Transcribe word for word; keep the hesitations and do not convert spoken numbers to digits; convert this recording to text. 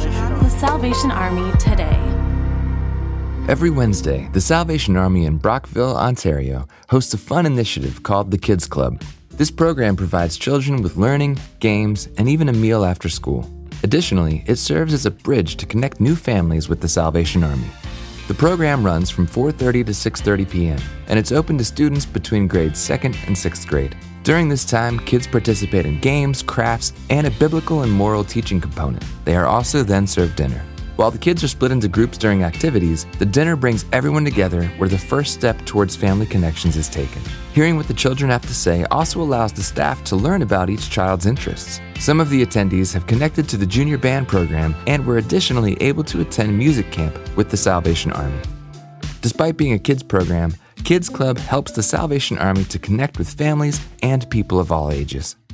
The Salvation Army today. Every Wednesday, the Salvation Army in Brockville, Ontario, hosts a fun initiative called the Kids Club. This program provides children with learning, games, and even a meal after school. Additionally, it serves as a bridge to connect new families with the Salvation Army. The program runs from four thirty to six thirty p.m., and it's open to students between grades second and sixth grade. During this time, kids participate in games, crafts, and a biblical and moral teaching component. They are also then served dinner. While the kids are split into groups during activities, the dinner brings everyone together where the first step towards family connections is taken. Hearing what the children have to say also allows the staff to learn about each child's interests. Some of the attendees have connected to the junior band program and were additionally able to attend music camp with the Salvation Army. Despite being a kids program, Kids Club helps the Salvation Army to connect with families and people of all ages.